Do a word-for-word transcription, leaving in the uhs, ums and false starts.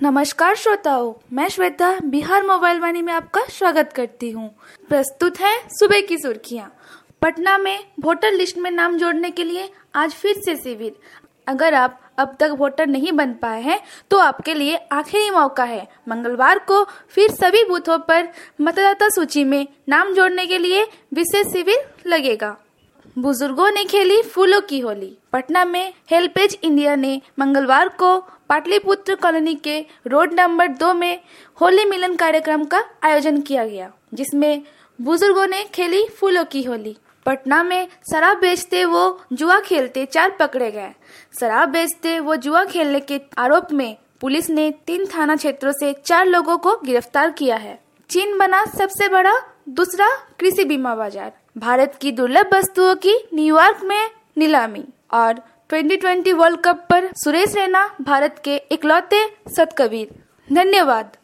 नमस्कार श्रोताओं, मैं श्वेता बिहार मोबाइल वाणी में आपका स्वागत करती हूँ। प्रस्तुत है सुबह की सुर्खियाँ। पटना में वोटर लिस्ट में नाम जोड़ने के लिए आज फिर से शिविर। अगर आप अब तक वोटर नहीं बन पाए हैं तो आपके लिए आखिरी मौका है। मंगलवार को फिर सभी बूथों पर मतदाता सूची में नाम जोड़ने के लिए विशेष शिविर लगेगा। बुजुर्गों ने खेली फूलों की होली। पटना में हेल्पेज इंडिया ने मंगलवार को पाटलिपुत्र कॉलोनी के रोड नंबर दो में होली मिलन कार्यक्रम का आयोजन किया गया, जिसमें बुजुर्गों ने खेली फूलों की होली। पटना में शराब बेचते वो जुआ खेलते चार पकड़े गए। शराब बेचते वो जुआ खेलने के आरोप में पुलिस ने तीन थाना क्षेत्रों से चार लोगों को गिरफ्तार किया है। चीन बना सबसे बड़ा दूसरा कृषि बीमा बाजार। भारत की दुर्लभ वस्तुओं की न्यूयॉर्क में नीलामी। और ट्वेंटी ट्वेंटी वर्ल्ड कप पर सुरेश रैना भारत के इकलौते सतकबीर। धन्यवाद।